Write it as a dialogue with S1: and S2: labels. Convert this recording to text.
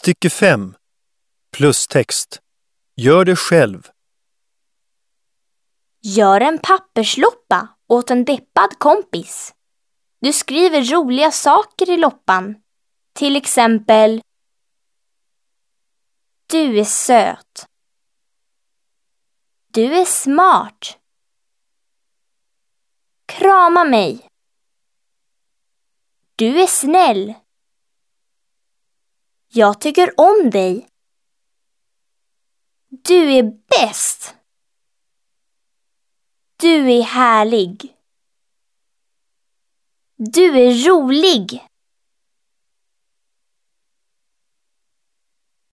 S1: Stycke 5. Plustext. Gör det själv.
S2: Gör en pappersloppa åt en deppad kompis. Du skriver roliga saker i loppan. Till exempel: Du är söt. Du är smart. Krama mig. Du är snäll. Jag tycker om dig. Du är bäst. Du är härlig. Du är rolig.